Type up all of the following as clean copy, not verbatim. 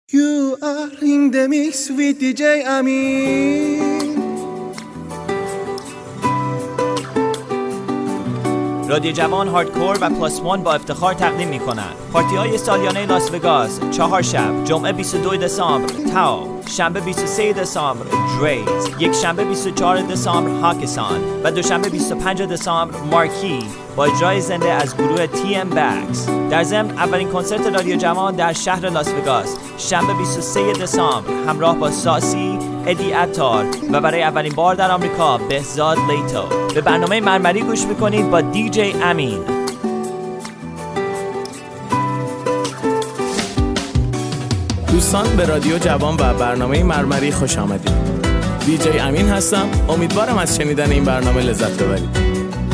You are in the mix with DJ Amin. رادیو جوان هاردکور و پلاس وان با افتخار تقدیم می‌کنند پارتی های سالیانه لاس وگاس 4 شب، جمعه 22 دسامبر تاو، شنبه 23 دسامبر دریز، یک شنبه 24 دسامبر هاکسان و دوشنبه 25 دسامبر مارکی با اجرای زنده از گروه TM Bags. در ضمن اولین کنسرت رادیو جوان در شهر لاس وگاس شنبه 23 دسامبر همراه با ساسی، ادی عطار و برای اولین بار در آمریکا بهزاد لیتو. به برنامه مرمری گوش میکنید با DJ امین. دوستان به رادیو جوان و برنامه مرمری خوش آمدید. DJ امین هستم. امیدوارم از شنیدن این برنامه لذت ببرید.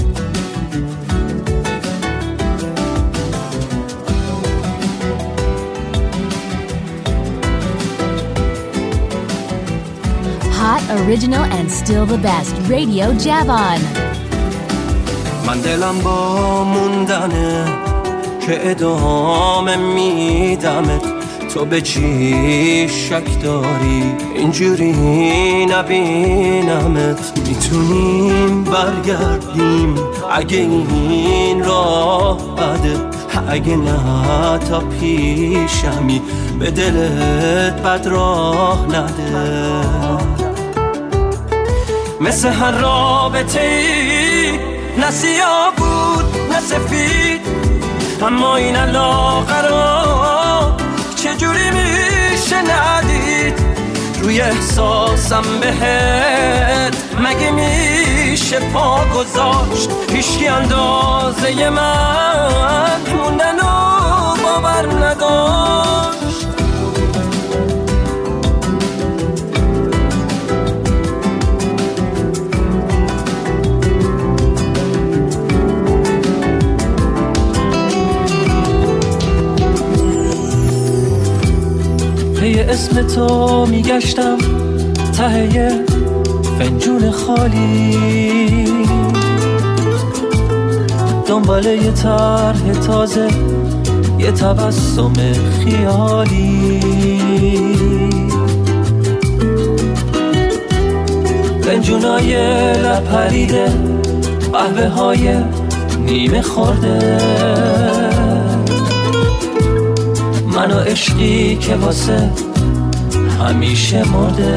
Hot, original and still the best. Radio Javan. من دلم با موندنه که ادامه میدمت، تو به چی شک داری اینجوری نبینمت؟ میتونیم برگردیم اگه این راه بده، اگه نه تا پیشمی به دلت بد راه نده. مثل هر رابطه ای نه سیاه بود نه سفید، اما این علاقه چجوری میشه ندید؟ روی احساسم بهت مگه میشه پا گذاشت؟ هیچکی اندازه من موندن و باور نداشت. پی اسم تو میگشتم ته فنجون خالی، دنبال یه طرح تازه، یه تبسم خیالی. فنجونای لپریده، قهوه های نیمه خورده، من و عشقی که واسه همیشه مرده.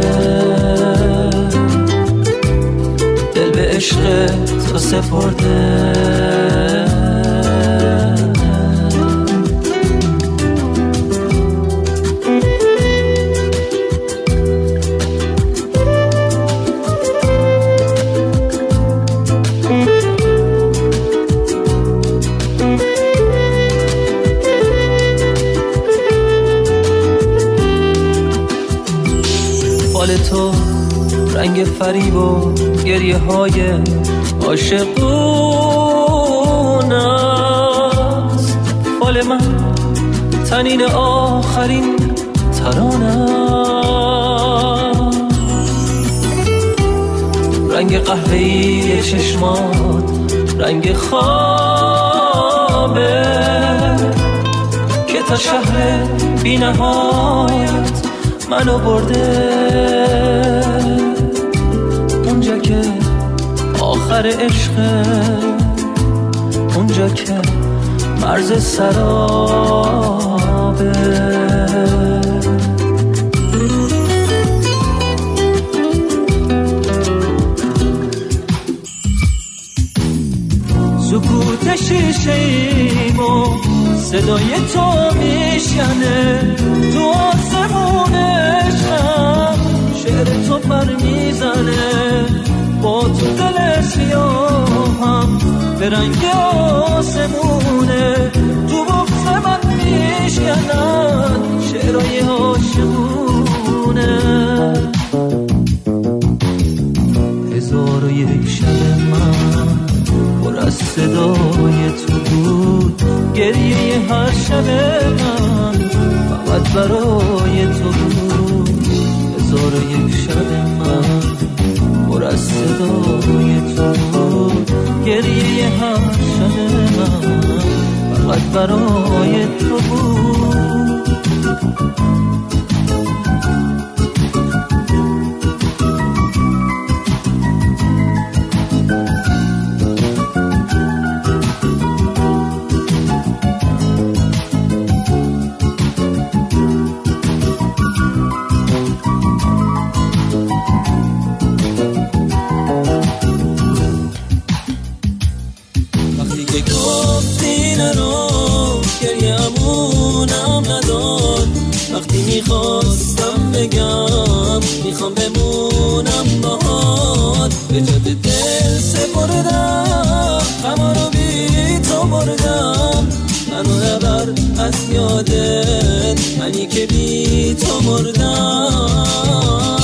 دل به عشق تو سپرده. تو رنگ فریب و گریه های عاشقون است، فال من تنین آخرین ترانه، رنگ قهوه‌ای چشمات رنگ خوابه که تا شهر بی نهایت منو برده. اونجا که آخر عشقه، اونجا که مرز سرابه. سکوت شیشه‌ایم و صدای تو میشنه، تو آسمون عشقم شعر تو پر میزنه، با تو دل سیاهم به رنگ آسمونه، تو بغض من میشکنن شعرهای عاشقونه. 1001 شب من پر از صدای تو بود، گریه هر شب من فقط برای تو بود. 1001 شب من پر از صدای تو بود، گریه هر شب من فقط برای تو بود. میخواستم بگم میخوام بمونم باهات، به جد دل سپردم غما رو بی تو بردم، منو نبر از یادت منی که بی تو مردم.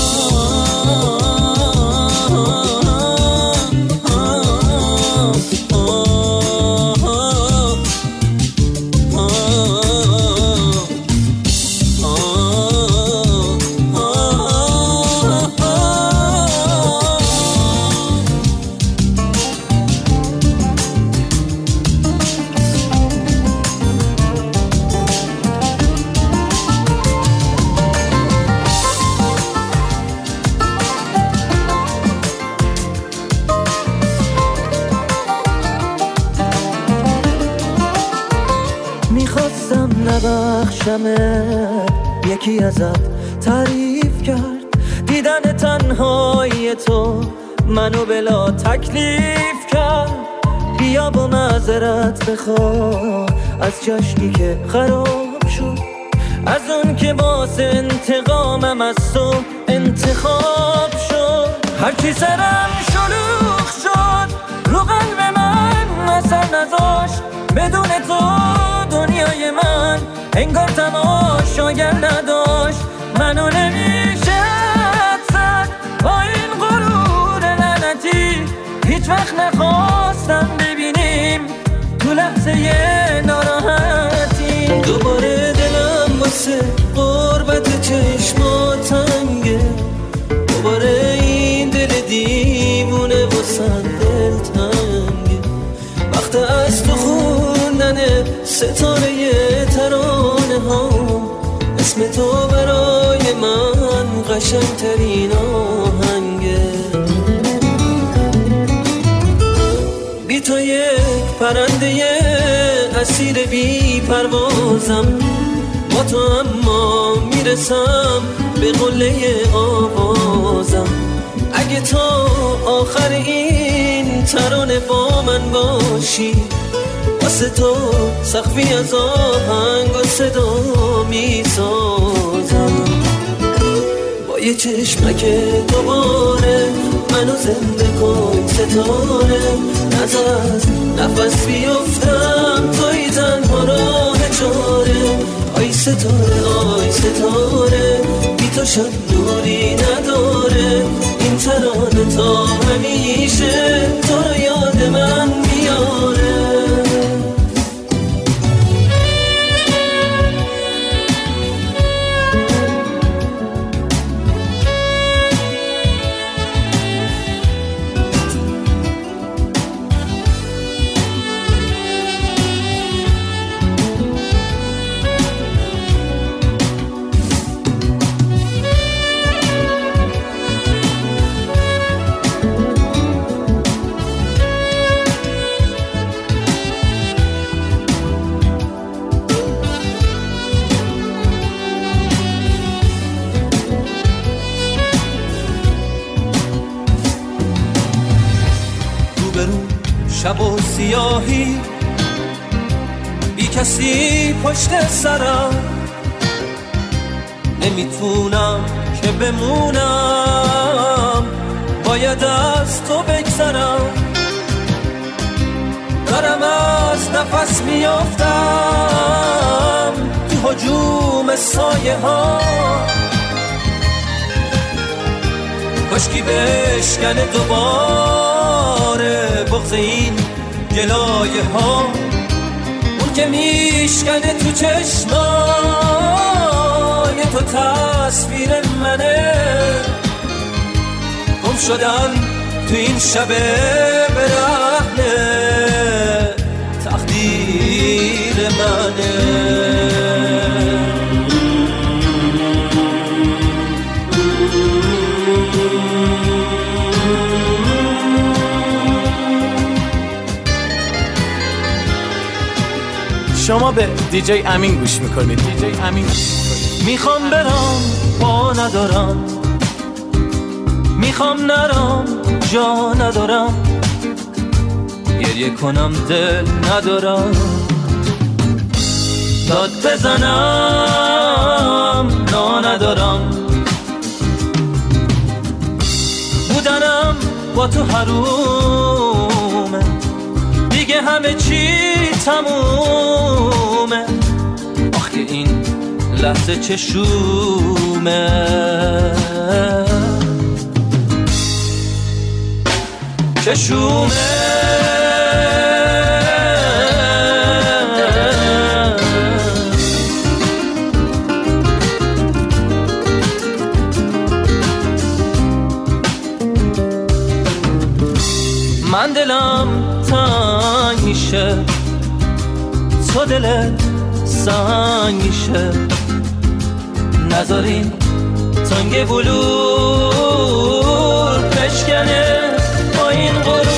یکی ازت تعریف کرد دیدن تنهای تو منو بلا تکلیف کرد، بیا با معذرت بخوا از جشنی که خراب شد، از اون که باعث انتقامم از تو انتخاب شد. هرچی سرم شلوغ شد رو قلب من اثر نذاشت، بدون تو دنیای من انگار تماشاگر نداشت، منو نمیشه زد با این غرور لعنتی، هیچ وقت نخواستم ببینیم تو لحظه ناراحتی. دوباره دلم واسه قربت چشمات تنگه، دوباره این دل دیوونه واسه دل تنگه، وقت از تو خوندن ستاره ترانه ها، اسم تو برای من قشنگترین آهنگه. بی تو یک پرنده اسیر بی پروازم، با تو اما میرسم به قله آوازم. اگه تو آخر این ترانه با من باشی، واسه تو سقفی از آهنگ و صدا میسازم. با یه چشمک دوباره منو زنده کن ستاره، نذار از نفس بیفتم توی تنها راه چاره. آی ستاره آی ستاره بی تو شب نوری نداره، این ترانه تا همیشه تو رو یاد من میاره. شب و سیاهی بی کسی پشت سرم، نمیتونم که بمونم باید از تو بگذرم، دارم از نفس میافتم تو هجوم سایه ها، کاشکی بشکنه دوباره بغض این گلایه ها، اون که میشکنه تو چشمای تو تصویر منه، گم شدن تو این شب برهنه تقدیر منه. شما به دیجی امین گوش میکنید. دیجی امین میخوام برم پا ندارم، میخوام نرم جا ندارم، گریه کنم دل ندارم، داد بزنم ندارم. بودنم با تو حرومه، دیگه همه چی تمومه. آخه این لحظه چشومه، چشومه. من دلم تنگ میشه، تو دلت سنگ میشه. نذارین تنگ بلور بشکنه با این غرور.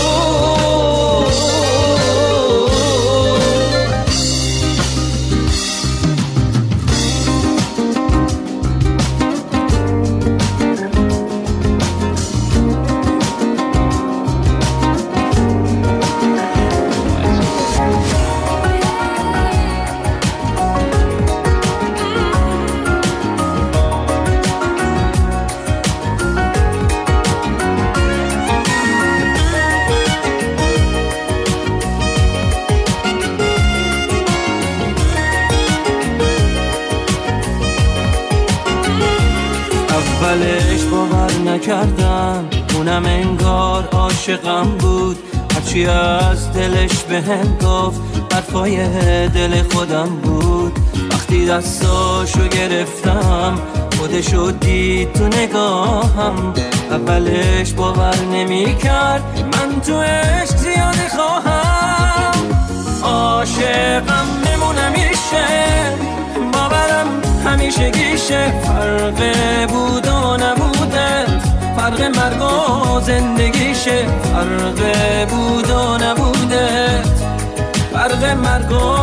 اولش باور نکردم، اونم انگار عاشقم بود. هرچی از دلش بهم گفت حرفای دل خودم بود. وقتی دستاشو گرفتم خودشو دید تو نگاهم. اولش باور نمیکرد من تو عشق زیادی خواهم. عاشقم نمونمیشه، باورم همیشه گیشه. فرق بود و نبوده، فرق مرگ و زندگیشه. فرق بود و نبوده، فرق مرگ و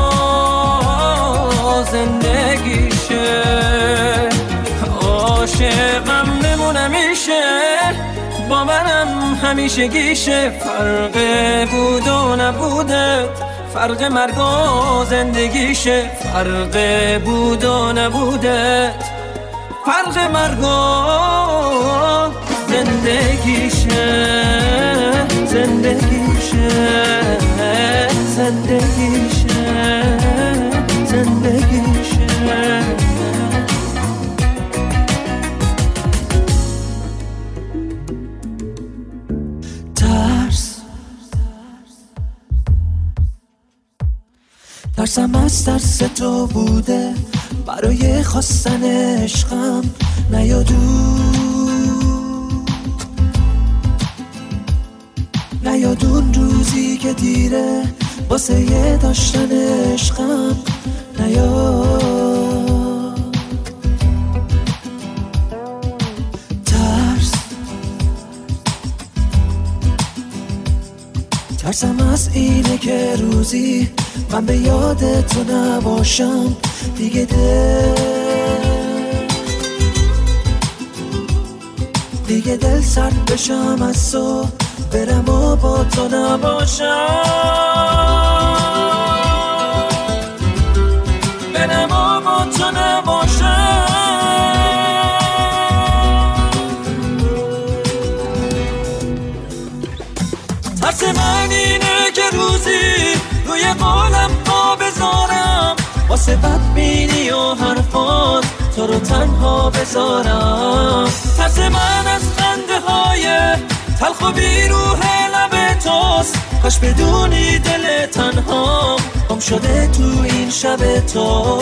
زندگیشه. عاشقم نمونمیشه، باورم همیشه گیشه. فرق بود و نبوده، فرق مرگ و زندگیشه. فرق بود و نبوده، فرق مرگ و زندگیشه. زندگیشه، زندگیشه، زندگیشه. ترسم از ترس تو بوده، برای خواستن عشقم نیادون روزی که دیره واسه یه داشتن عشقم. نیاد ترسم از اینه که روزی من به یاد تو نباشم دیگه. دیگه دل سرد بشم از تو، برم و با تو نباشم. برم و با تو نباشم. ترس من اینه که روزی روی قولم پا بذارم، واسه بدبینی و حرفات تو رو تنها بذارم. ترس من از خنده های تلخ و بیروح لب توست، کاش بدونی دل تنها گم شده تو این شب تو.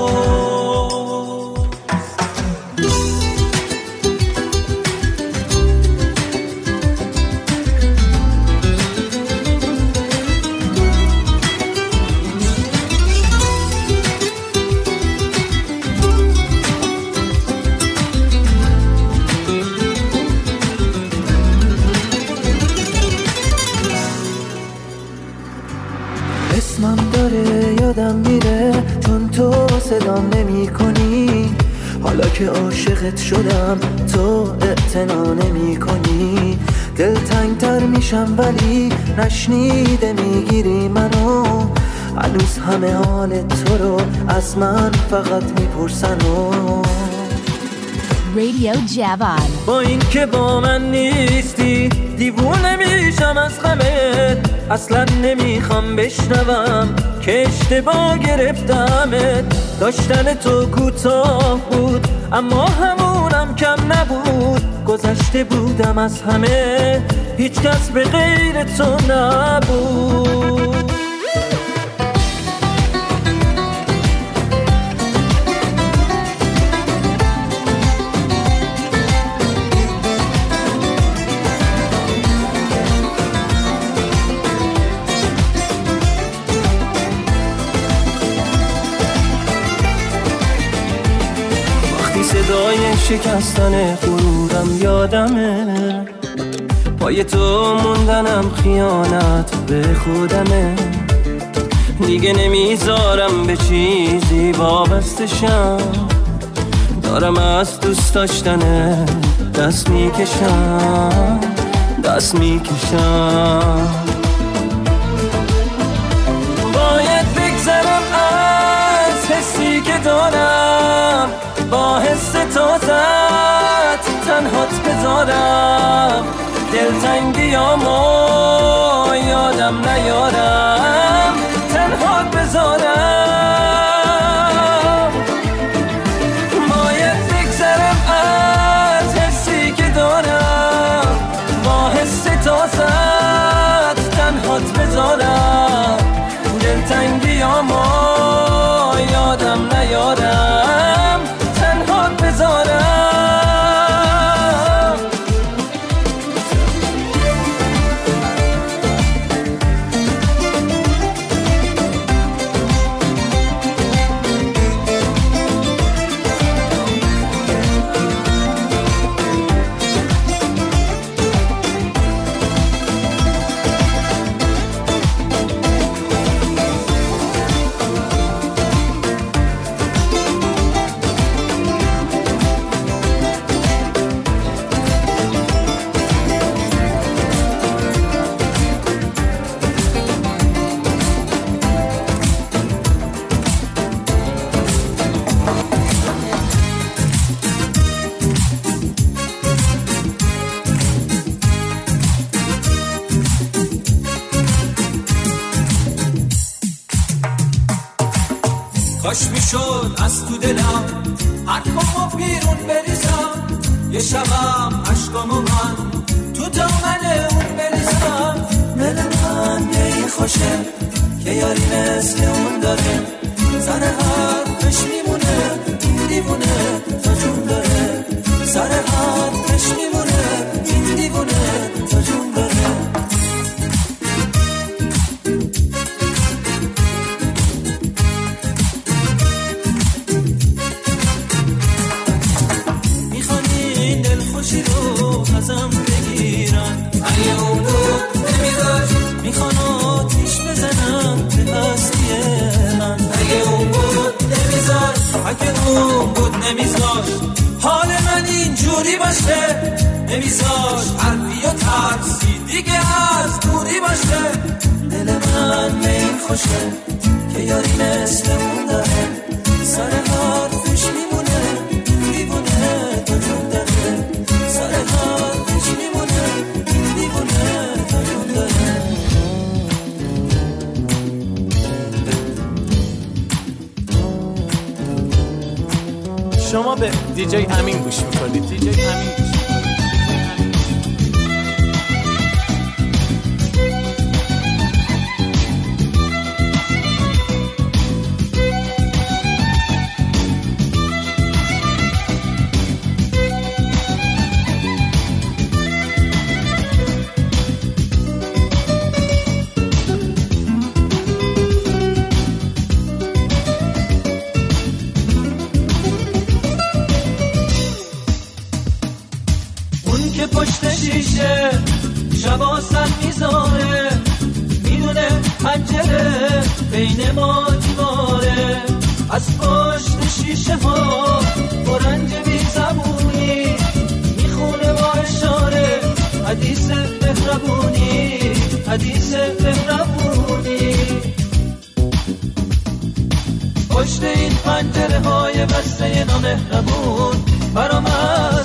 اسمم داره یادم میره چون تو صدام نمی کنی. حالا که عاشقت شدم تو اعتنا نمی کنی. دلتنگ تر میشم ولی نشنیده میگیری منو. هنوز همه حال تو رو از من فقط میپرسن و Radio Javon. با این که با من نیستی دیوونه میشم از غمت، اصلا نمیخوام بشنوم که اشتباه گرفتمت. داشتن تو کوتاه بود اما همونم کم نبود، گذشته بودم از همه هیچ کس به غیر تو نبود. صدای شکستن غرورم یادمه، پای تو موندنم خیانت به خودمه. دیگه نمیذارم به چیزی وابسته شم، دارم از دوست داشتن دست میکشم. باید بگذرم از حسی که دارم، با حس تازت تنهات بذارم. دلتنگیامو یادم نیارم، تنهات بذارم. باید بگذرم از حسی که دارم، با حس تازت تنهات بذارم. دلتنگیامو یادم نیارم، تنهات بذارم. کاش میشد از تو دلم حرفامو بیرون بریزم، یه شبم عشقامو من تو دامن اون بریزم. دل من یه خوشه که یاری مثل اون داره، سر حرفش میمونه این دیوونه تا جون داره. سر حرفش میمونه این دیوونه تا جون داره. ازم بگیرن اگه اون بود نمیذاش، میخوان آتیش بزنن به هستی من. اگه اون بود نمیذاش، اگه اون بود نمیذاش حال من اینجوری باشه. نمیذاش حرفی و ترسی دیگه از دوری باشه. دل من به این خوشه که یاری مثل اون داره، سر حرفش میمونه دیوونه تا جون داره. سر حرفش میمونه دیوونه تا جون داره. شما به دیجی امین گوش میکنید. دیجی امین گوش میکنید. پشت شیشه شبا سر میذاره، میدونه پنجره بین ما دیواره. از پشت شیشه ها برنج بی زبونی میخونه با اشاره حدیث مهربونی، حدیث مهربونی. پشت این پنجره های بسته نامهربون برا من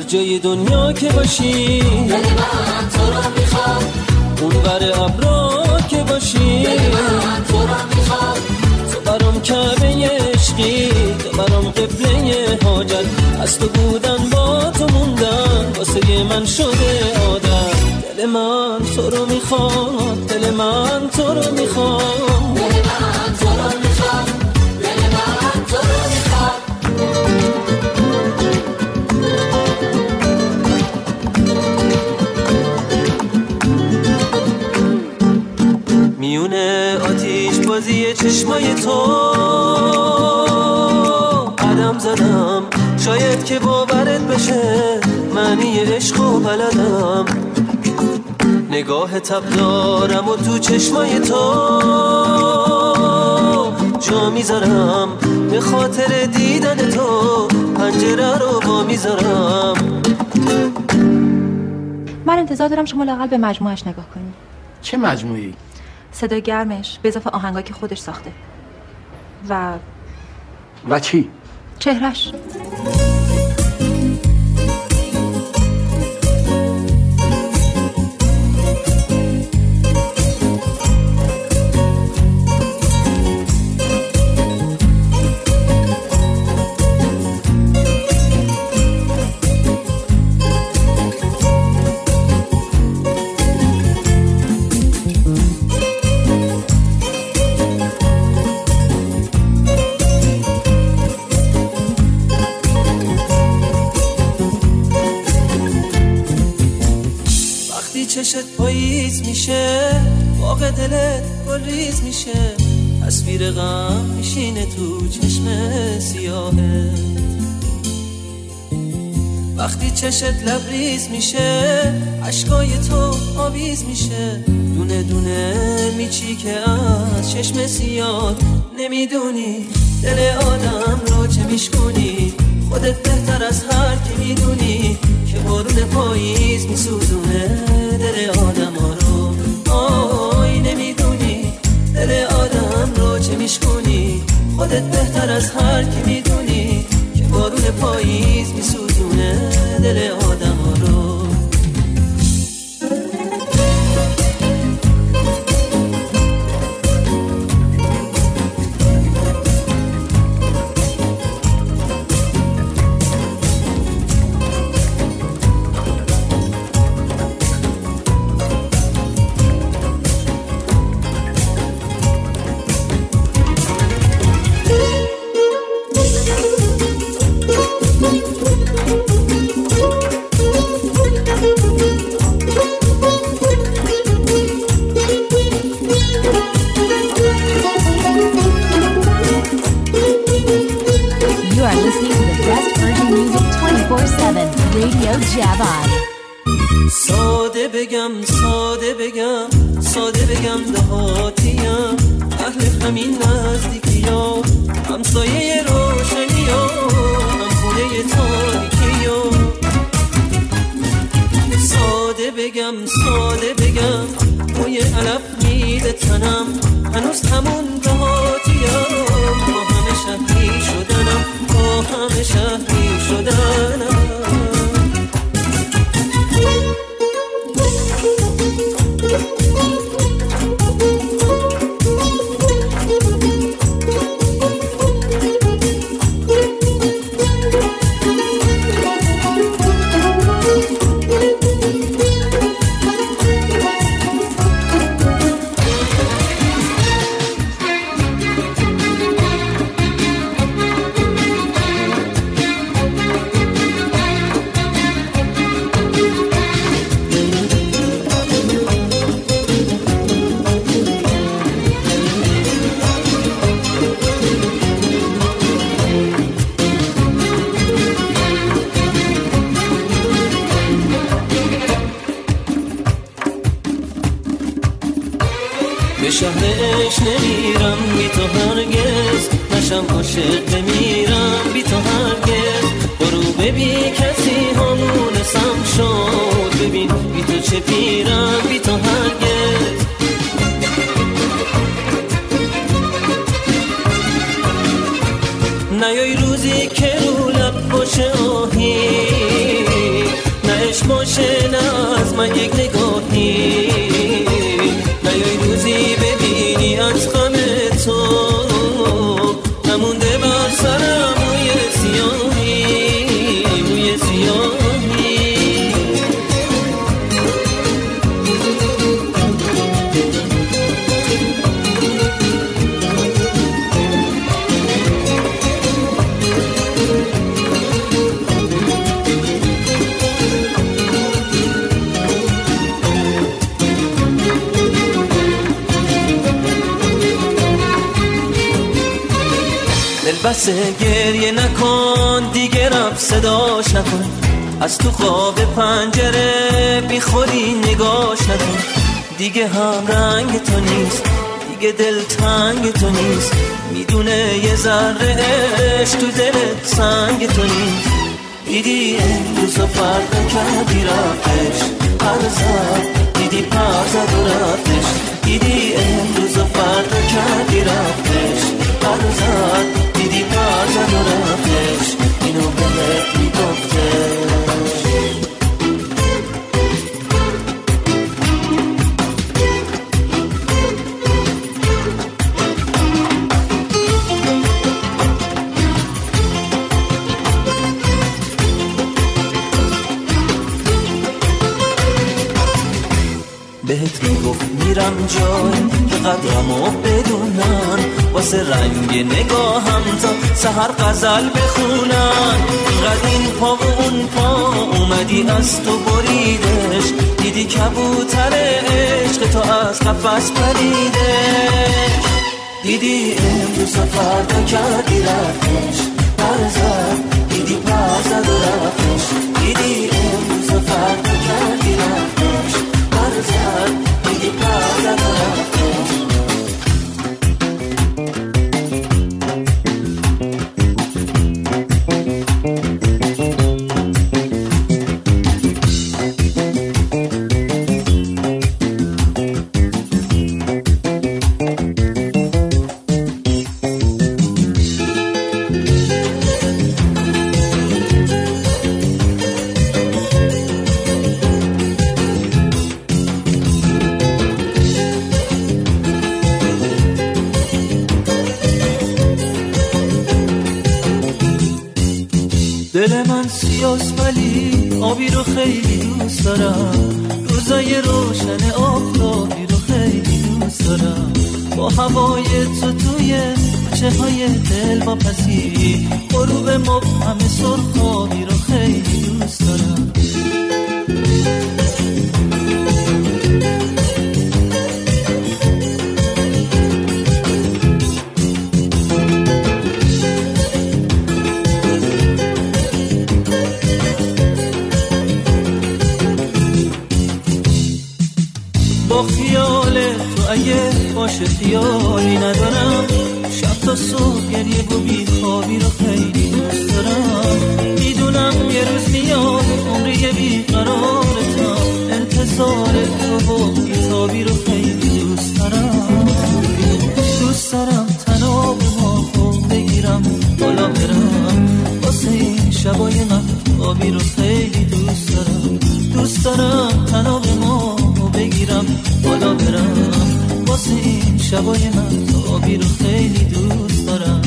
جای دنیا که باشی، دل من تو رو میخواد. اون ور ابرا که باشی، دل من تو رو میخواد. تو برام کعبه عشقی، تو برام قبله حاجت. از تو بودن با تو موندن واسه من شده عادت. دل من تو رو میخواد، دل من تو رو میخواد، دل من تو رو میخواد، دل من تو رو میخواد. میونه آتیش بازی چشمای تو قدم زدم، شاید که باورت بشه معنی عشقو بلدم. نگاه تب دارم و تو چشمای تو جا میذارم، به خاطر دیدن تو پنجره رو با میذارم. من انتظار دارم شما لااقل به مجموعش نگاه کنید. چه مجموعی؟ صدای گرمش به اضافه آهنگایی که خودش ساخته و چی؟ چهرش. چشت پاییز میشه، باغ دلت گل ریز میشه، تصویر غم میشینه تو چشم سیاهه. وقتی چشت لبریز میشه، اشکای تو آویز میشه، دونه دونه میچیکه از چشم سیاه. نمیدونی دل آدم رو چه میشکنی، خودت بهتر از هر کی میدونی که بارون پاییز میسوزونه دل آدم ها رو. آی نمیدونی دل آدم رو چه میشکنی، خودت بهتر از هر کی میدونی که بارون پاییز میسوزونه دل آدم ها رو. ساده بگم دهاتیم، اهل همین نزدیکی ها، همسایه روشنی ها، هم خونه تاریکی ها. ساده بگم موی علف میده تنم، هنوز همون دهاتیم، با همه شهری شدنم، با همه شهری شدنم. به شهرش نمیرم بی تو هرگز، نشم عاشق بمیرم بی تو هرگز. برو ببین کسی همونسم شد، ببین بی تو چه پیرم بی تو هرگز. نیای روزی که رو لب باشه آهی، من یک نگاهی نیای روزی ببینی از غم تو نمونده بر سرم موی سیاهی موی سیاهی. بس گریه نکن دیگه رفت صداش نکن از تو خواب پنجره بی خودی نگاش نکن دیگه هم رنگ تو نیست دیگه دل تنگ تو نیست میدونه یه ذره عشق تو دلت سنگ تو نیست دیدی امروز و فردا کردی رفتش پرزد دیدی پرزد و رفتش دیدی امروز و فردا کردی رفتش پرزد دیدی پرزد و رفتش اینو بهت میگفتش. بهت میگفت میرم جای که قدرمو بدونن واسه رنگ نگاهم تا سحر غزل بخونن اینقدر این پا و اون پا اومدی از تو بریدش دیدی کبوتر عشق تو از قفس پریدش دیدی امروز و فردا کردی رفتش پرزد دیدی پرزد و رفتش دیدی امروز و فردا کردی رفتش پرزد دیدی پرزد و رفتش. دل من سیاست ولی آبی رو خیلی دوست دارم روزای روشن آفتابی رو خیلی دوست دارم با هوای تو توی چههای دل با پسی غروب مبهم سرخابی رو خیلی دوست دارم. با خیال تو اگه باشه خیالی ندارم شب تا صبح گریه و بیخوابی رو خیلی دوست دارم میدونم یه روز میاد عمری بیقرارتم انتظار تو و بیتابی رو خیلی دوست دارم دوست دارم تناب ما بگیرم بالا برم واسه این شبای مهتابی رو خیلی دوست دارم دوست دارم تناب ما بگیرم بالا برم واسه این شبای مهتابی رو خیلی دوست دارم.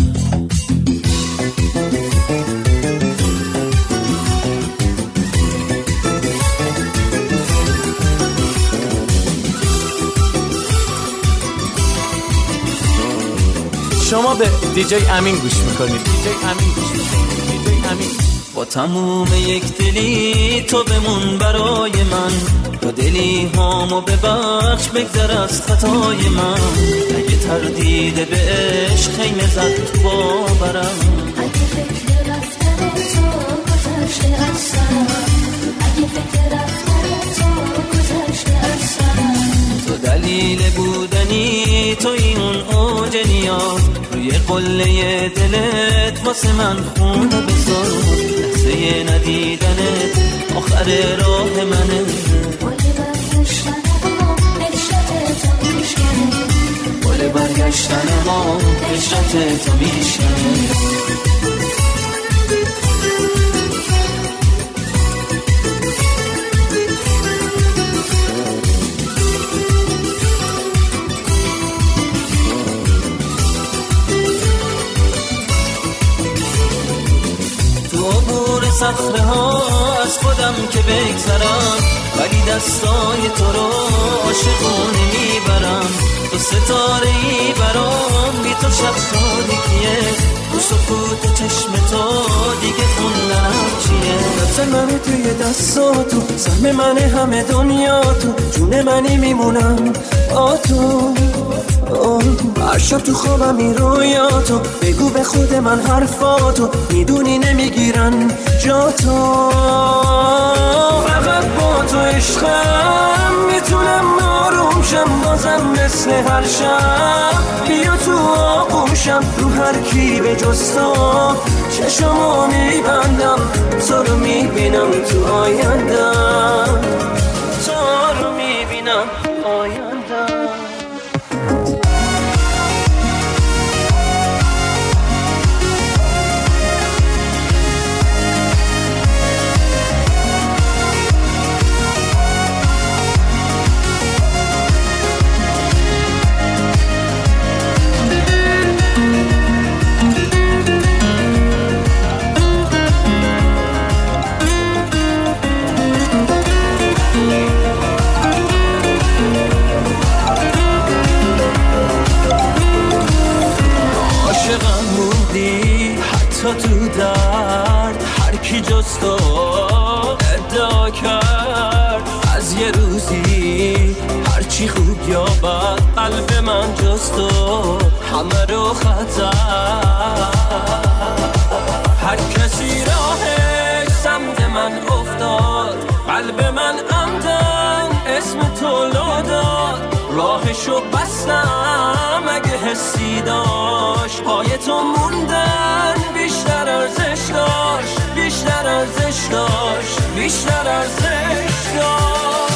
شما به دیجی امین گوش میکنید. دیجی امین گوش میکنید. دیجی امین. با تموم یک دلی تو بمون برای من با دلی هامو ببخش بگذر از خطای من اگه تردید به عشق خیمه زد تو باورم اگه فکر رفتن تو گذشته از سرم اگه فکر رفتن تو گذشته از سرم تو دلیل بودنی تو این اوج نیاز روی قله دلت واسه من خون بذار لحظه ندیدنت آخر راه منه بله برگشتن ما عشرت تو میشکنه دور صخره ها از خودم که بگذرم، ولی دستای تو رو عاشقانه میبرم. تو ستاره ای برام، بی تو شب تاریکیه، تو سکوت چشم تو دیگه خوندنم چیه. دست منه توی دستاتو، سهم منه همه دنیا تو، جون منی میمونم با تو. هر شب تو خوابم این رویاتو، بگو به خود من حرفاتو، میدونی نمیگیرن جا تو. فقط با تو عشقم میتونم آروم شم، بازم مثل هر شب بیا تو آغوشم. رو هر کی به جز تو چشمو میبندم، تو رو میبینم تو آیندم، تو رو میبینم آیندم. حتی تو درد هر کی جز تو ادعا کرد، از یه روزی هرچی خوب یا بد قلب من جز تو همه رو خطر. هر کسی راهش سمت من افتاد، قلب من عمدن اسم تو داد، راهشو بستم اگه حسی داشت، پای تو موندن بیشتر ارزش داشت، بیشتر ارزش داشت، بیشتر ارزش داشت.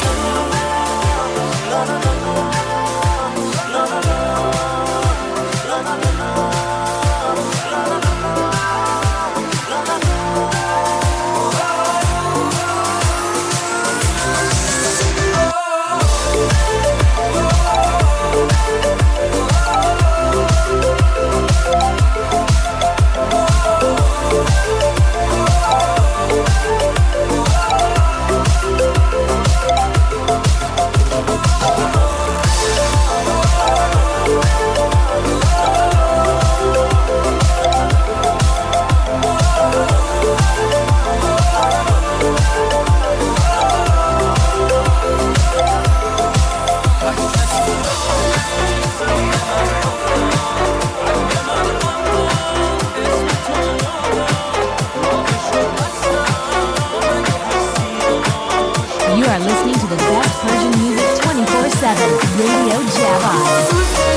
Radio Java.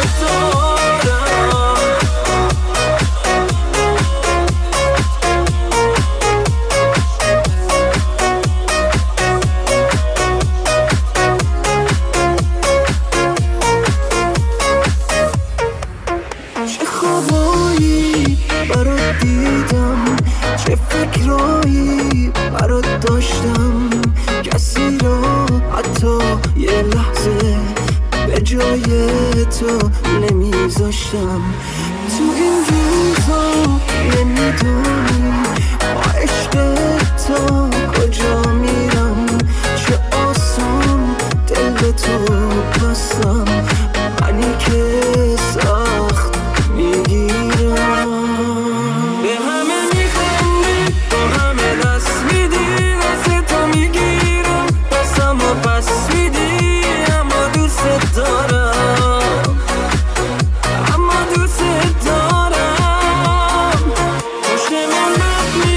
چه خوابایی برات دیدم، چه فکرایی برات داشتم، کسی را حتی یه لحظه به جای تو نمیذاشتم. تو این روزا نمیدونی با عشق تو کجا میرم، چه آسان دل تو بستم، منی که سخت میگیرم. به همه میخندی، با همه دست میدی، دست تو میگیرم، دستم و پس میدی، اما دوست دارم، اما دوست دارم. پشت من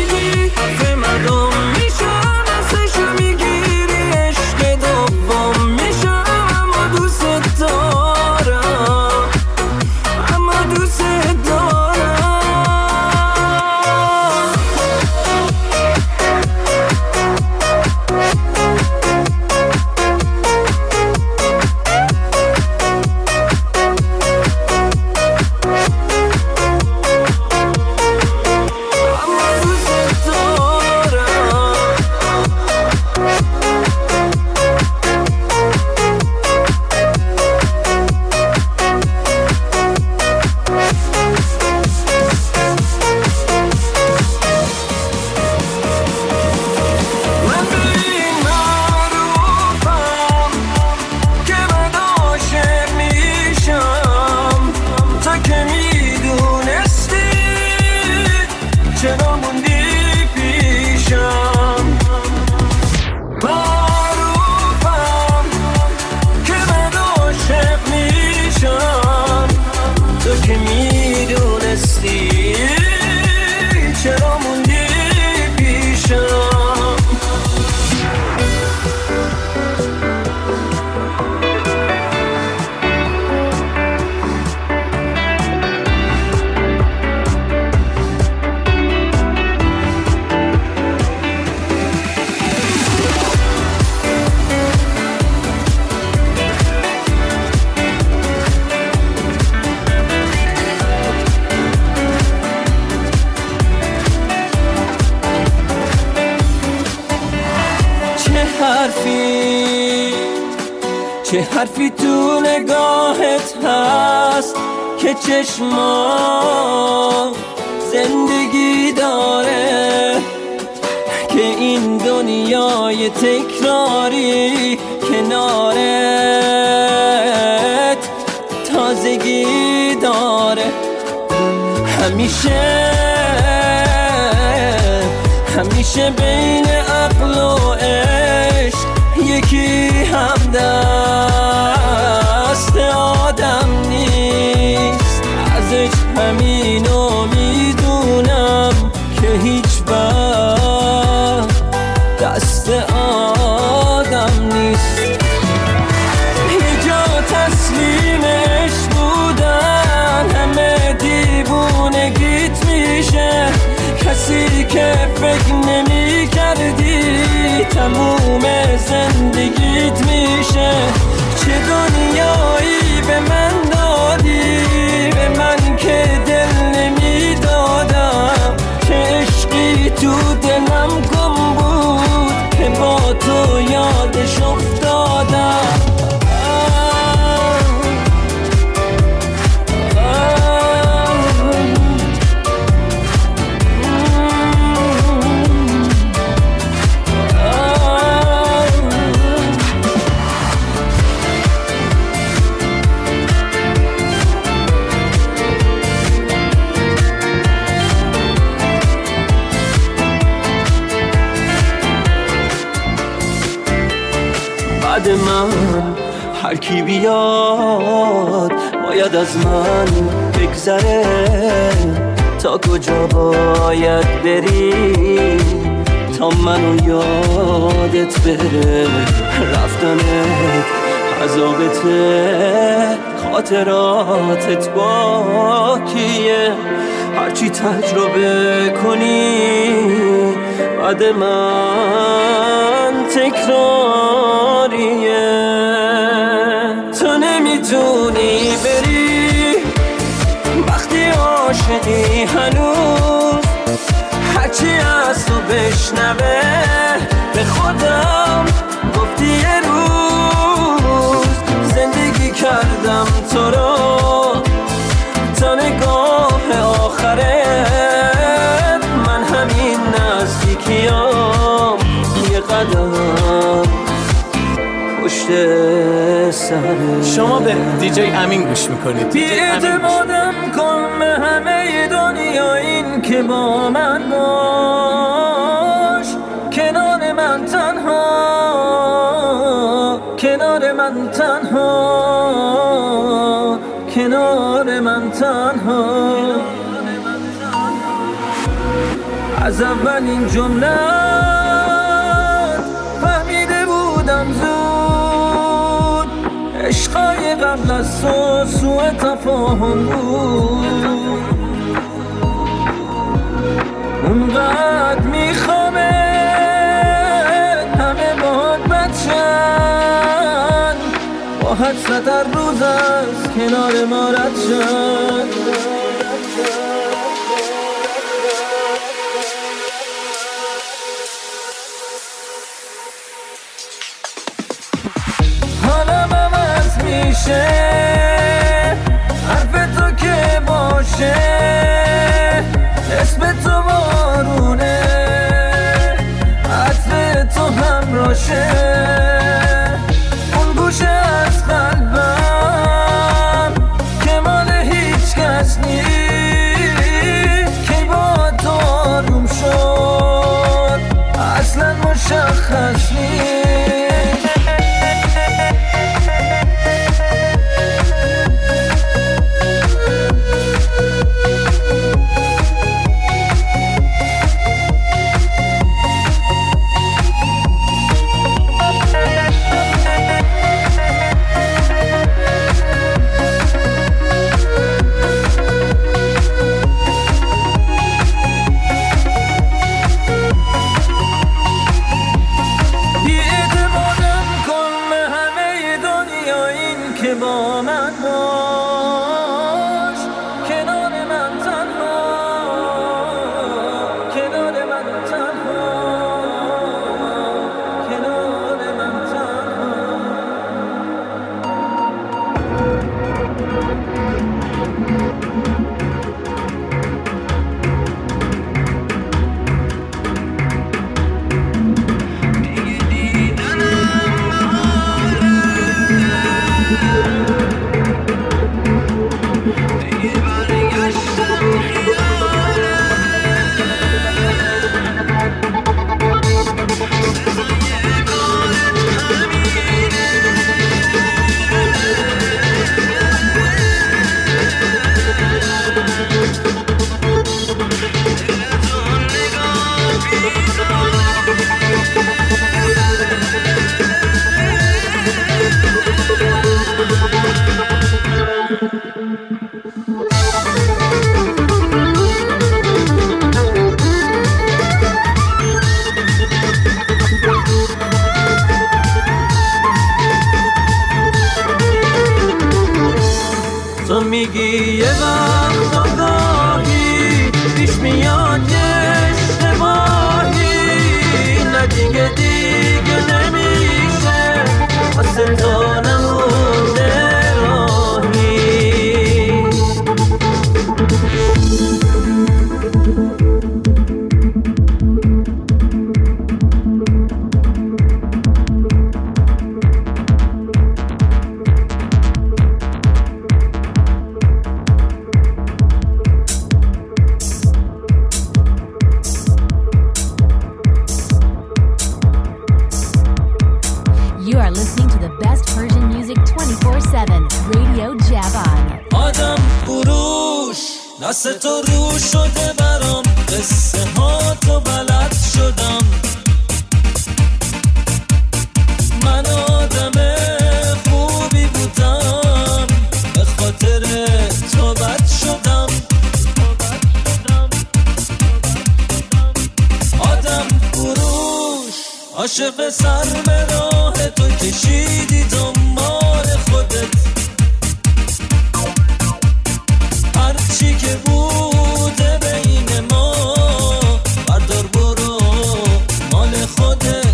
حرفی تو نگاهت هست که چشما زندگی داره، که این دنیای تکراری کنارت تازگی داره. همیشه بین عقل و عشق یکی همدست آدم نیست. ازش همینو میدونم که هیچ وقت دست آدم نیست. یه جا تسلیمش بودن همه دیوونگیت میشه، کسی که فکر نمی کردی تموم زندگیت میشه. چه دنیایی به من دادی، به من که دل نمی دادم، چه عشقی تو دلم گم بود که با تو یادش افتادم. بعد من هر کی بیاد باید از من بگذره، تا کجا باید بری تا منو یادت بره. رفتنت عذابته، خاطراتت باکیه، هرچی تجربه کنی بعد من تکراریه. تو نمیتونی بری وقتی عاشقی هنوز، هرچی از تو بشنوه به خودم گفتی یه روز زندگی کردم تو رو تا نگاه آخرت. من همین نزدیکیام یه قدم پشت سرت. شما به دیجی امین گوش میکنید. بی‌اعتمادم کن به همه دنیا، این که با من باش، کنار من تنها، کنار من تنها، کنار من تنها. از اولین جمله فهمیده بودم زود، عشقای قبل از تو سوء تفاهم بود. اونقدر میخوامت همه باهات بچن، با حسرت هر روز از کنار ما رد شد. حالم عوض میشه، حرف تو که باشه، اسم تو بارونه، عطر تو همراشه. اون گوشه از قلبم که مال هیچ کس نیست، که با تو آروم شد اصلا مشخص نیست. واسه تو رو شده برام قصه ها تو بلد شدم من آدم خوبی بودم به خاطر تو بد شدم آدم فروش عاشق سر به راه تو کشیدی دنبال خودت هرچی که بوده بین ما بردار برو مال خودت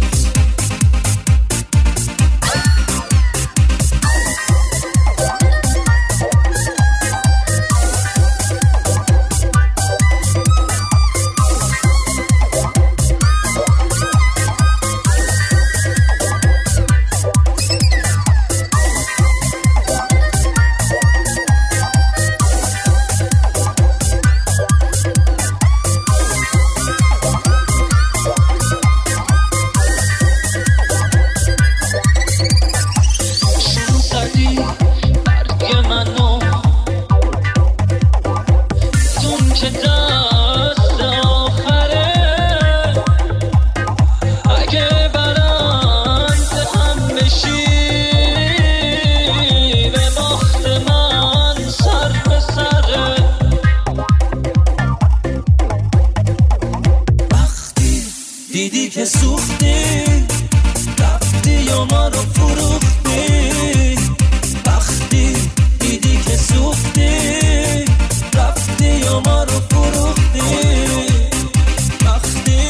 دیدی که سوختی رفتی یا ما رو فروختی وقتی دیدی که سوختی رفتی یا ما رو فروختی وقتی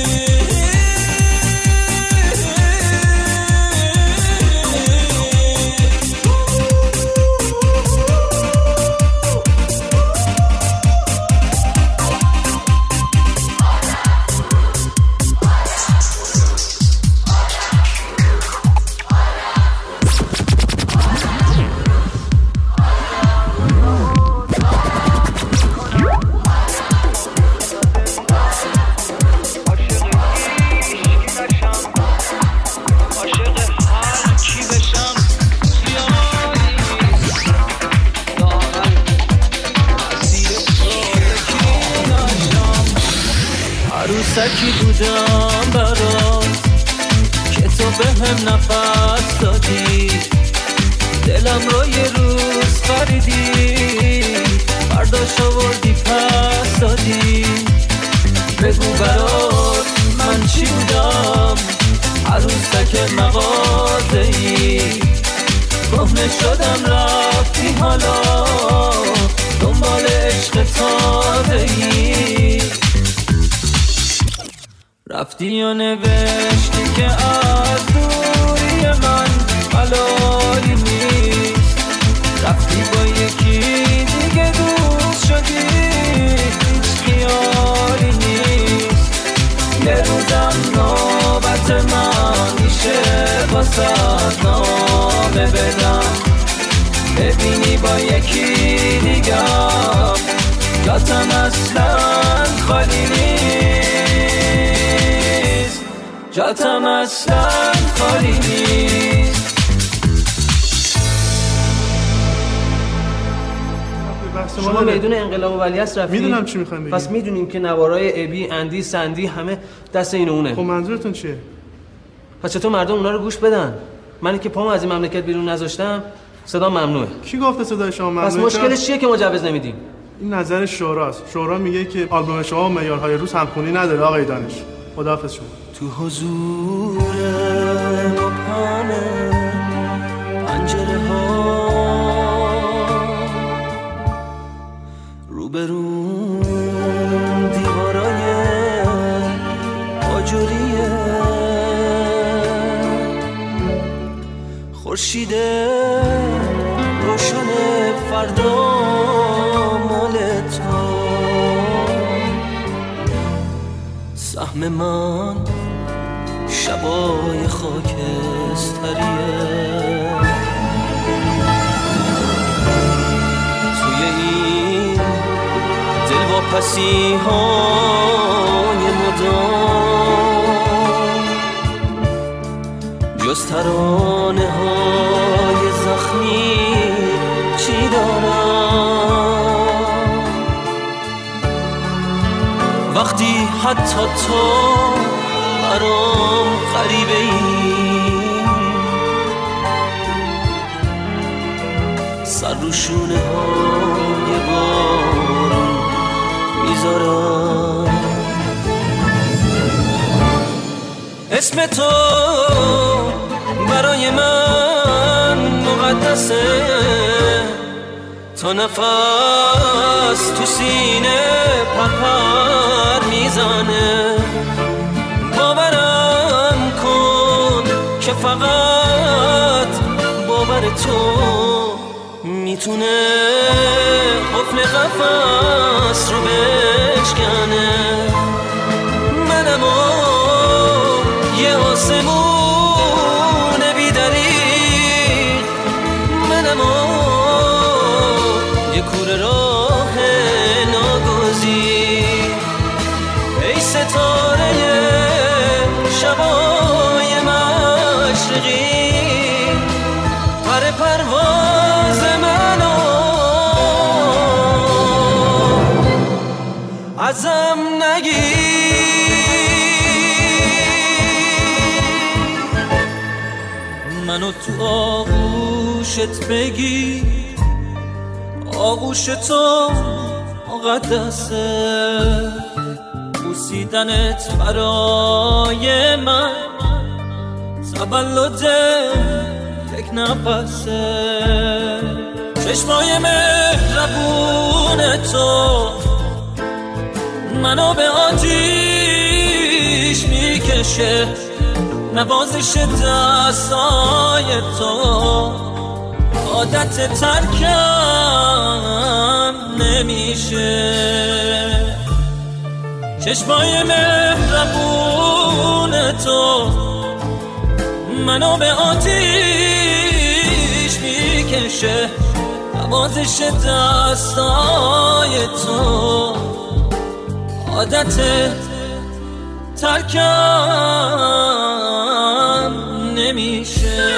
عروسکی بودم برات که تو به هم نفس دادی دلم رو یه روز خریدی برداشت آوردی پس دادی بگو برات من چی بودم عروسک مغازه‌ای کهنه شدم رفتی حالا دنبال عشق تازه‌ای رفتی و نوشتی که از دوری من حلالی نیست رفتی با یکی دیگه دوست شدی هیچ خیالی نیست یه روزم نوبت من میشه واسه نامه بدم ببینی با یکی دیگه جاتم اصلا خالی نیست جاتم اصلا خالی نیست شما میدون انقلاب و ولیعصر رفتید؟ میدونم چی میخوایم بگید. پس میدونیم که نوارای ابی، اندی، سندی همه دست این اونه. خب منظورتون چیه؟ پس چطور مردم اونا رو گوش بدن؟ منی که پامو از این مملکت بیرون نذاشتم صدا ممنوعه. کی گفته صدای شما ممنوعه؟ پس مشکلش چیه که مجوز نمیدیم؟ این نظر شوراست. شورا میگه که آلبوم شما معیارهای روز همخونی نداره آقای دانش. خداحافظ شما. تو حضور مبهم پنجره ها روبرون دیوارای آجوریه خورشید روشن فردا مال تو سهم من شبای خاکستریه توی این دلواپسی های مدام جز ترانه های زخمی چی دارم زیادی حتی تو برام غریبه ای، سر رو شونه های بارون میذارم. اسم تو برای من مقدسه، تا نفس تو سینه پرپر میزنه. باورم کن که فقط باور تو میتونه قفل قفس رو بشکنه. منم یه آسمون بی‌دریغ، منم یه کوره راه ناگزیر. ای ستاره شبای مشرقی، پر پرواز منو ازم نگیر. منو تو آغوشت بگیر، آغوش تو مقدسه. بوسیدنت برای من تولد یک نفسه. چشمای مهربون تو منو به آتیش میکشه. نوازش دستای تو عادت ترکم نمیشه. چشمای مهربون تو منو به آتیش میکشه. نوازش دستای تو عادت ترکم نمیشه.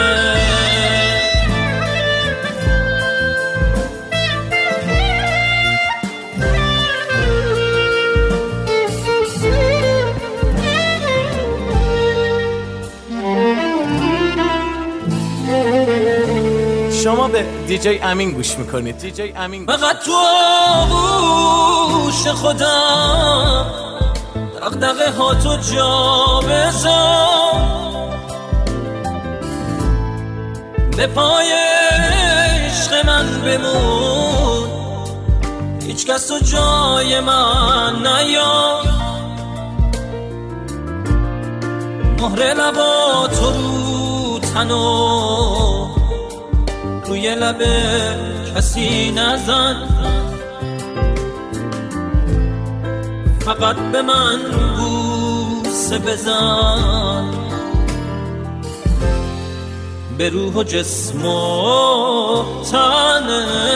شما به دیجی امین گوش میکنید. دیجی امین فقط تو آغوش خودم دغدغه ها تو جا بذار. به پای عشق من بمون، هیچ کس تو جای من نیار. مهر لبا تو رو تنو روی لب کسی نزن. فقط به من بوسه بزن، به روح و جسم و تن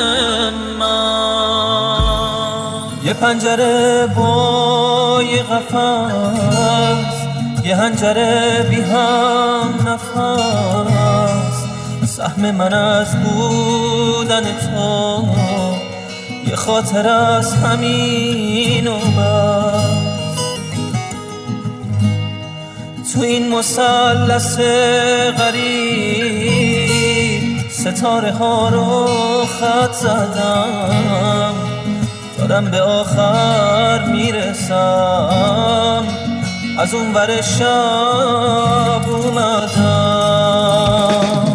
من. یه پنجره با یه قفس، یه هنجره بی هم نفس. سهم من از بودن تو یه خاطر از همین و بس. تو این مثلث غریب ستاره ها رو خط زدم. دارم به آخر میرسم، از اون ور شب اومدم.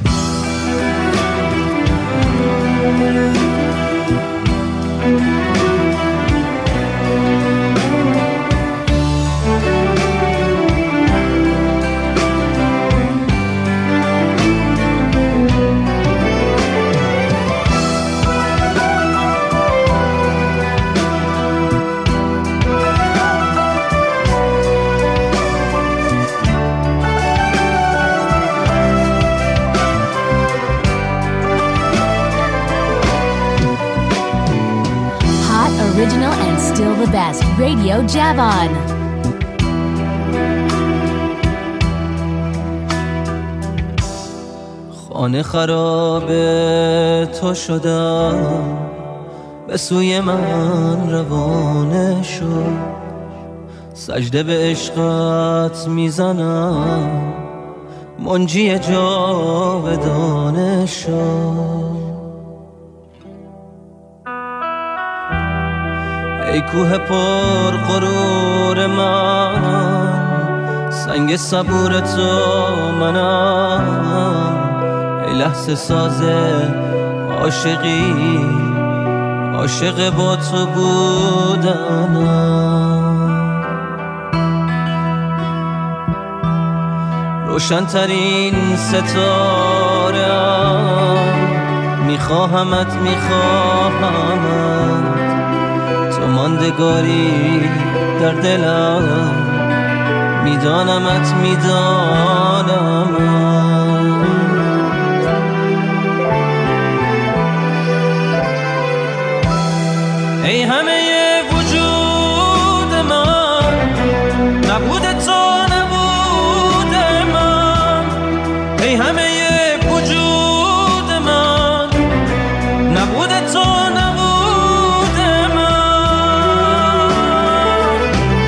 Original and still the best. Radio Javon. خانه خرابه تو شدم، به سوی من روانه شد. سجده به عشقت میزنم منجی جاودانه شو. ای کوه پر غرور من، سنگ صبور تو منم. ای لحظه ساز عاشقی، عاشق با تو بودنم. روشن‌ترین ستاره‌ام، میخواهمت تو ماندگاری در دلم، میدانمت ای همه وجود من، نبود تو نبود من. ای همه وجود من، نبود تو نبود من.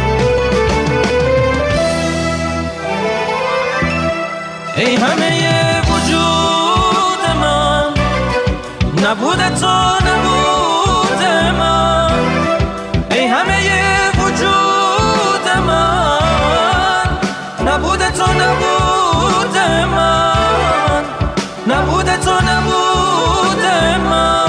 ای همه وجود من، نبود تو نبود من. ای همه وجود من، نبود تو نبود من. نبود تو نبود من.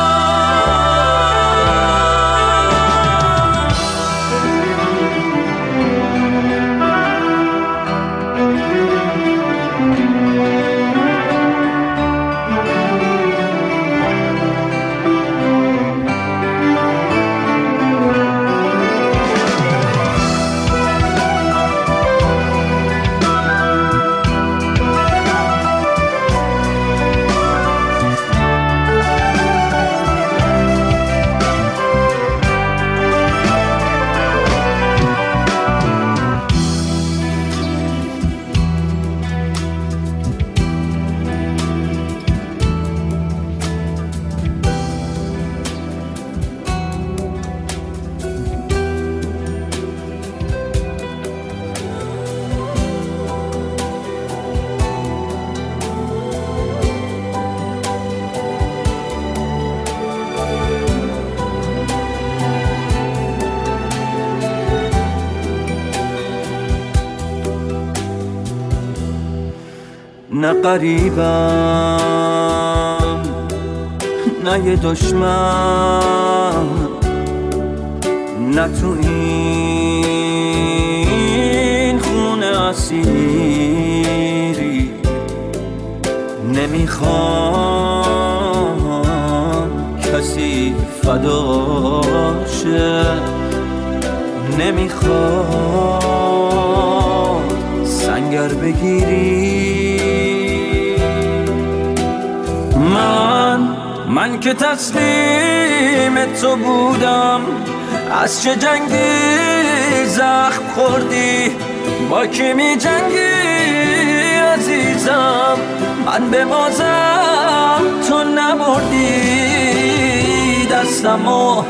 نه قریبم نه یه دشمن، نه تو این خونه اسیری. نمیخوام کسی فداشه، نمیخوام سنگر بگیری. من که تسلیم تو بودم، از چه جنگی زخم خوردی؟ با کی می جنگی عزیزم؟ من به بازم تو نبردی. دستمو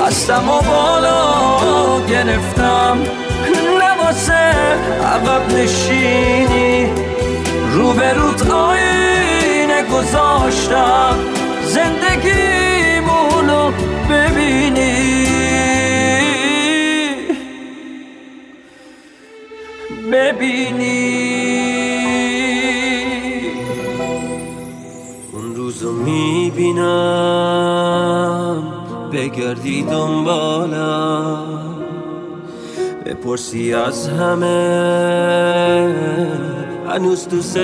بالا گرفتم، نواسه عقب نشینی. روبروت آینه گذاشتم، زندگیمونو ببینی. اون روزو میبینم بگردی دنبالم، بپرسی از همه هنوز دوست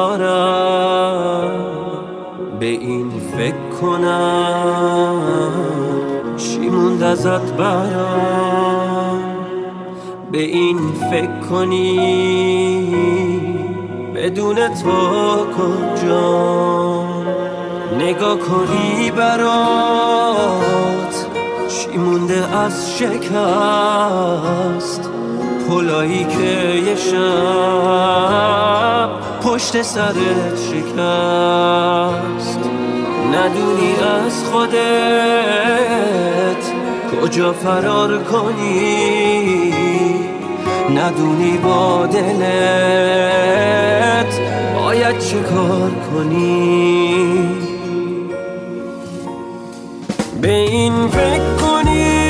دارم. به این فکر کنم چی موند ازت برام. به این فکر کنی بدون تو کجا. نگاه کنی برات چی مونده از شکست. پلایی که یه شب پشت سرت شکست. ندونی از خودت کجا فرار کنی. ندونی با دلت باید چه کار کنی. به این فکر کنی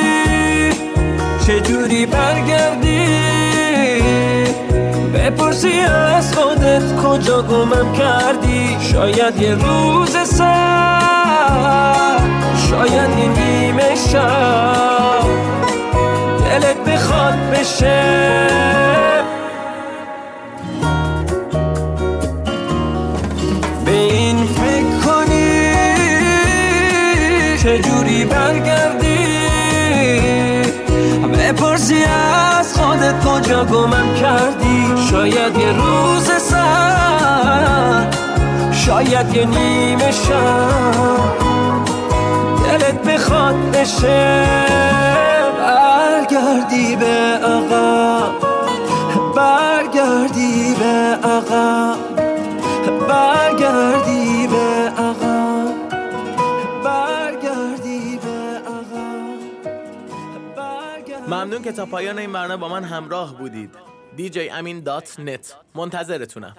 چجوری برگردی، بپرسی از خودت کجا گمم کردی. شاید یه روز سر، شاید یه نیمه شب دلت بخواد بشه. به این فکر کنی چجوری برگردی، بپرسی از خودت کجا گمم کردی. شاید یه روز سر، شاید یه نیمه شب دلت بخواد بشه. برگردی به عقب، برگردی به عقب، برگردی به عقب، برگردی به عقب. ممنون که تا پایان این برنامه با من همراه بودید. DJamin.net منتظرتونم.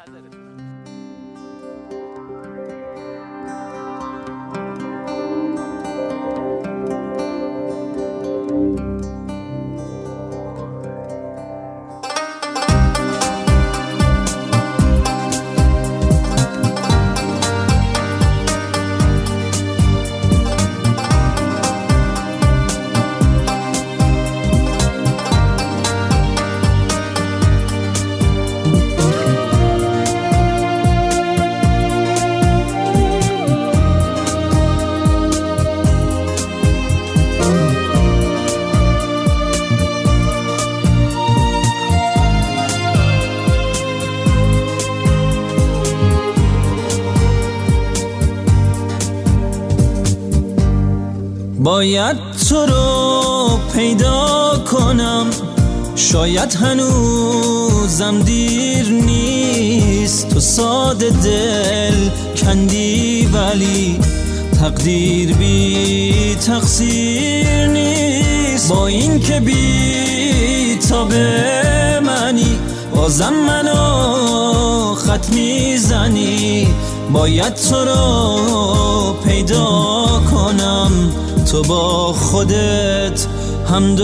باید تو رو پیدا کنم، شاید هنوزم دیر نیست. تو ساده دل کندی ولی تقدیر بی تقصیر نیست. با این که بی تابه منی بازم منو خط میزنی. باید تو رو پیدا کنم، تو با خودت هم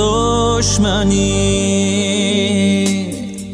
دشمنی.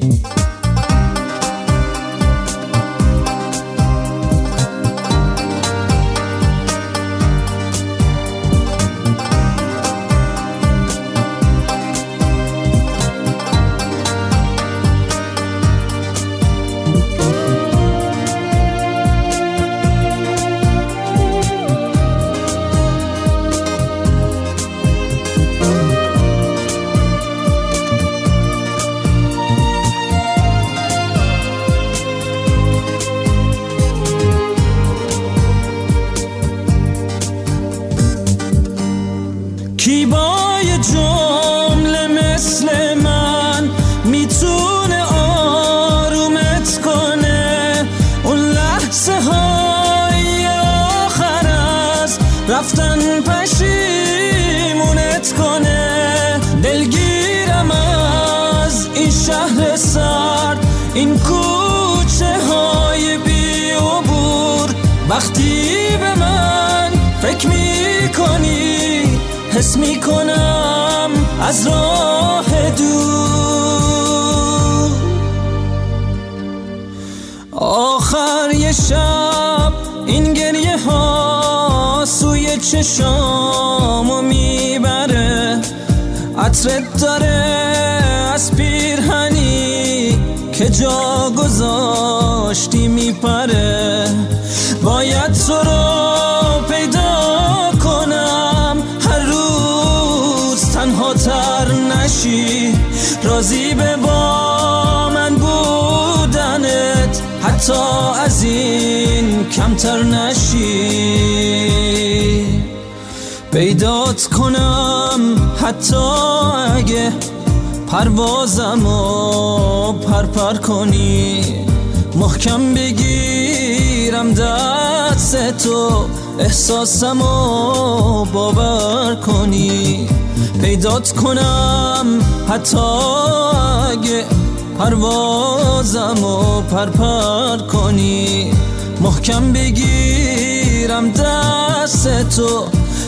کی با یه جمله مثل من میتونه آرومت کنه؟ اون لحظه های آخر از رفتن پشیمونت کنه. دلگیرم از این شهر سرد، این کوچه های بی عبور. وقتی به من فکر میکنی حس میکنم از راه دور. آخر یه شب این گریه ها سوی چشامو میبره. عطرت داره از پیرهنی که جا گذاشتی میپره. باید تو رو پیدا کنم، هر روز تنها تر نشی. راضی به با من بودنت، حتی از این کمتر نشی. پیدات کنم حتی اگه پروازمو پرپر کنی. محکم بگیرم دست تو احساسمو باور کنی، پیدات کنم حتی اگه پروازمو پرپر کنی، محکم بگیرم دست تو،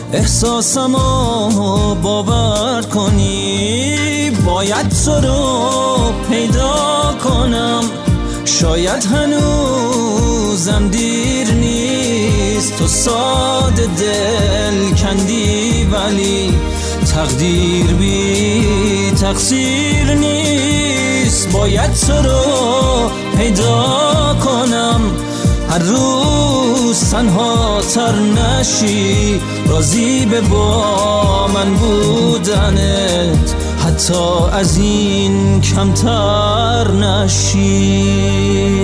احساسمو باور کنی. باید تو رو پیدا کنم، شاید هنوزم دیر نیست، تو ساده دل کندی ولی تقدیر بی تقصیر نیست. باید تو رو پیدا کنم، هر روز تنها تر نشی، راضی به با من بودنت، حتی از این کمتر نشی.